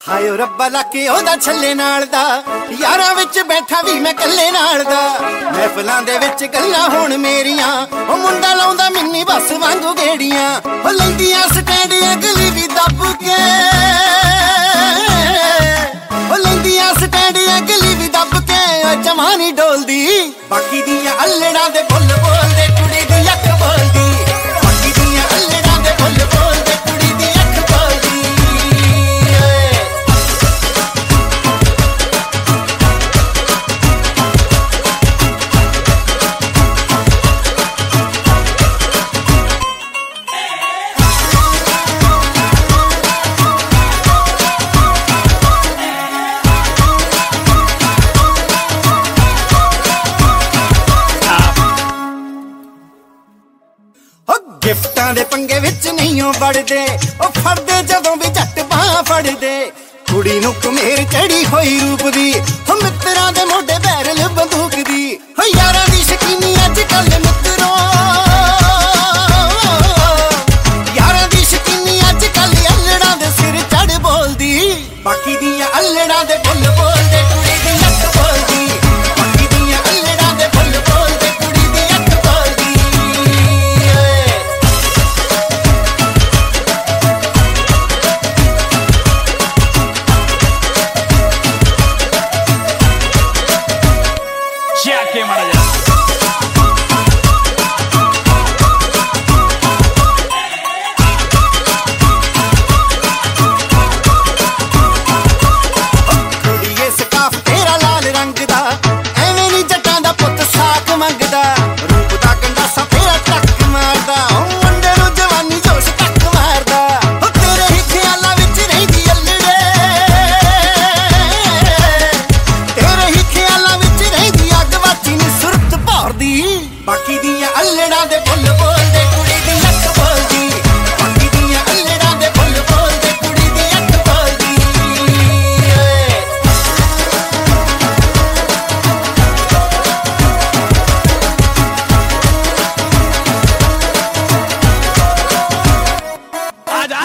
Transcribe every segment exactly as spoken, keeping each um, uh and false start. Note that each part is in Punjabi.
ਹਾਏ ਓ ਰੱਬਾ ਲੱਕੇ ਉਹਦਾ ਛੱਲੇ ਨਾਲ ਦਾ, ਯਾਰਾਂ ਵਿੱਚ ਬੈਠਾ ਵੀ ਮੈਂ ਕੱਲੇ ਨਾਲ ਦਾ। ਮਹਿਫਲਾਂ ਦੇ ਵਿੱਚ ਗੱਲਾਂ ਹੁਣ ਮੇਰੀਆਂ, ਉਹ ਮੁੰਡਾ ਲਾਉਂਦਾ ਮਿੰਨੀ ਬੱਸ ਵਾਂਗੂ ਗੇੜੀਆਂ। ਉਹ ਲੈਂਦੀਆਂ ਸਟੈਂਡ ਅਗਲੀ ਵੀ ਦੱਬ ਕੇ, ਉਹ ਲੈਂਦੀਆਂ ਸਟੈਂਡ ਅਗਲੀ ਵੀ ਦੱਬ ਕੇ। ਉਹ ਜਵਾਨੀ ਡੋਲਦੀ, ਬਾਕੀ ਦੀਆਂ ਅਲੜਾਂ ਦੇ ਬੁੱਲ ਬੋਲਦੇ, ਕੁੜੀ ਦੀ ਅੱਖ ਬੋਲਦੀ। ਬਾਕੀ ਦੀਆਂ ਅਲੜਾਂ ਦੇ ਬੁੱਲ ਬੋਲਦੇ, ਕੁੜੀ ਦੀ ਅੱਖ ਬੋਲਦੀ। ਗਿਫਟਾਂ ਦੇ ਪੰਗੇ ਵਿੱਚ ਨਹੀਂ ਉਹ ਵੜਦੇ, ਉਹ ਫੜਦੇ ਜਦੋਂ ਵੀ ਝੱਟ ਬਾਂਹ ਫੜਦੇ। ਕੁੜੀ ਨੂੰ ਕੁਮੇਰ ਚੜੀ ਹੋਈ ਰੂਪ ਦੀ, ਹੋ ਮਿੱਤਰਾਂ ਦੇ ਮੋਢੇ ਬੈਰਲ ਬੰਦੂਕ ਦੀ। ਹੋ ਯਾਰਾਂ ਦੀ ਸ਼ਕੀਨੀ ਅੱਜ ਕੱਲ ਮਿੱਤਰੋ, ਯਾਰਾਂ ਦੀ ਸ਼ਕੀਨੀ ਅੱਜ ਕੱਲ ਅਲੜਾਂ ਦੇ ਸਿਰ ਚੜ ਬੋਲਦੀ। ਬਾਕੀ ਦੀਆਂ ਅਲੜਾਂ ਦੇ ਬੁੱਲ ਬੋਲਦੇ, ਕੁੜੀ ਦੀ ਅੱਖ ਬੋਲਦੀ। ਬਾਕੀ ਦੀਆਂ ਅਲੜਾਂ ਦੇ ਬੁੱਲ ਬੋਲਦੇ, ਕੁੜੀ ਦੀ ਅੱਖ ਬੋਲਦੀ। Che mara ja ਕੁੜੀਏ ਸਕਾਫ ਤੇਰਾ ਲਾਲ ਰੰਗ ਦਾ, ਐਵੇਂ ਨੀ ਜੱਟਾਂ ਦਾ ਪੁੱਤ ਸਾਕ ਮੰਗਦਾ। ਰੂਪ ਦਾ ਗੰਡਾਸਾ ਤੇਰਾ ਟੱਕ ਮਾਰਦਾ, ਉਹ ਮੁੰਡੇ ਨੂੰ ਜਵਾਨੀ ਜੋਸ਼ ਤੱਕ ਮਾਰਦਾ। ਉਹ ਤੇਰੇ ਹੀ ਖਿਆਲਾਂ ਵਿੱਚ ਰਹਿੰਦੀ ਅਲੜੇ, ਤੇਰੇ ਹੀ ਖਿਆਲਾਂ ਵਿੱਚ ਰਹਿੰਦੀ ਅੱਗ ਵਾਚੀ ਨੀ ਸੁਰਤ ਭੌਰਦੀ। ਬਾਕੀ ਦੀਆਂ ਅਲੜਾਂ ਦੇ ਬੁੱਲ ਬੋਲਦੇ, ਕੁੜੀ ਦੀ ਅੱਖ ਬੋਲਦੀ। ਬਾਕੀ ਦੀਆਂ ਅਲੜਾਂ ਦੇ ਬੁੱਲ ਬੋਲਦੇ, ਕੁੜੀ ਦੀ ਅੱਖ ਬੋਲਦੀ। aja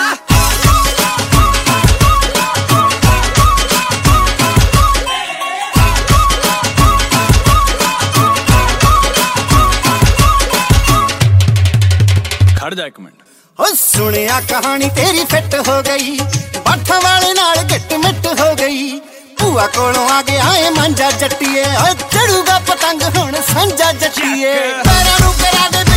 ਖੜ ਜਾ ਇੱਕ ਮਿੰਟ। ਓ ਸੁਣਿਆ ਕਹਾਣੀ ਤੇਰੀ ਫਿੱਟ ਹੋ ਗਈ, ਬਾਠਾਂ ਵਾਲੇ ਨਾਲ ਗਿੱਟ ਮਿੱਟ ਹੋ ਗਈ। ਭੂਆ ਕੋਲੋਂ ਆ ਗਿਆ ਏ ਮਾਂਜਾ ਜੱਟੀਏ, ਓ ਚੜੂਗਾ ਪਤੰਗ ਹੁਣ ਸਾਂਝਾ ਜੱਟੀਏ। ਪੈਰਾਂ ਨੂੰ ਕਰਾ ਦੇ